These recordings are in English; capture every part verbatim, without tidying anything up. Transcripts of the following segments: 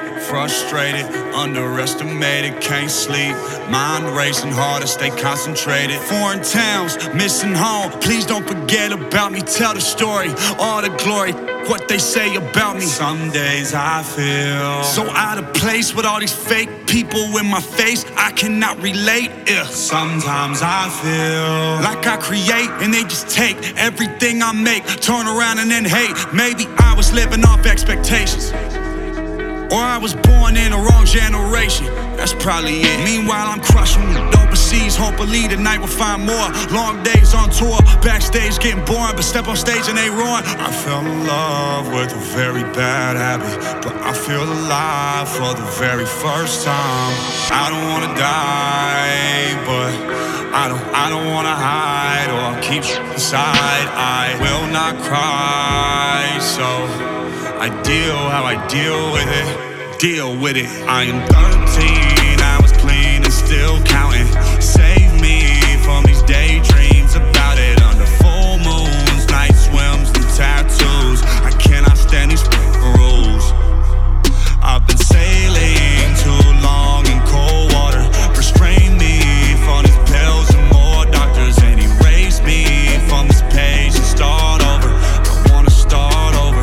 frustrated, underestimated, can't sleep. Mind racing hard to stay concentrated. Foreign towns, missing home. Please don't forget about me. Tell the story, all the glory, what they say about me. Some days I feel so out of place with all these fake people in my face. I cannot relate. Yeah. Sometimes I feel like I create and they just take everything I make, turn around and then hate. Maybe I was living off expectations, or I was born in the wrong generation. That's probably it. Meanwhile, I'm crushing overseas. Hopefully tonight we'll find more. Long days on tour, backstage getting boring, but step on stage and they roaring. I fell in love with a very bad habit, but I feel alive for the very first time. I don't wanna die, but I don't, I don't wanna hide or keep inside. I will not cry, so I deal how I deal with it, deal with it. I am thirteen, I was clean and still counting. Save me from these daydreams about it. Under full moons, night swims and tattoos. I cannot stand these rules. I've been sailing too long in cold water. Restrain me from these pills and more doctors, and erase me from this page and start over. I wanna start over.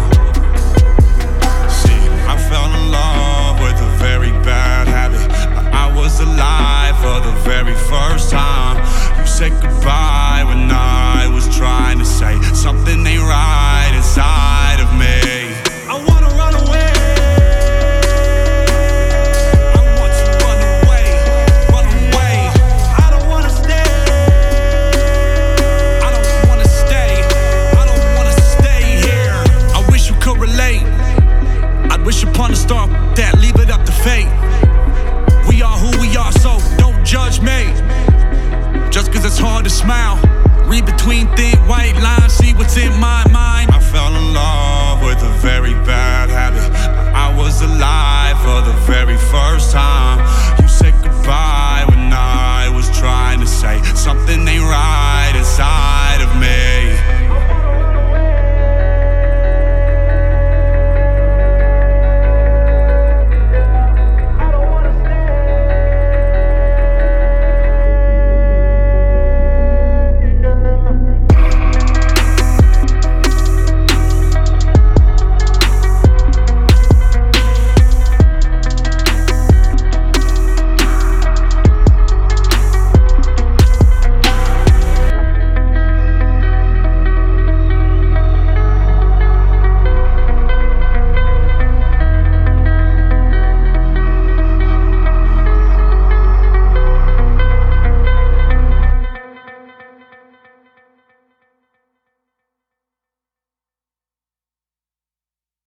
I fell in love with a very bad habit, but I was alive for the very first time. You said goodbye when I was trying to say something ain't right inside of me. I wanna run away. I want to run away, run away. I don't wanna stay. I don't wanna stay. I don't wanna stay here. I wish you could relate. I'd wish upon a star that leave it up to fate. We are who we are, so don't judge me. Just cause it's hard to smile, read between thin white lines, see what's in my mind. I fell in love with a very bad habit, but I was alive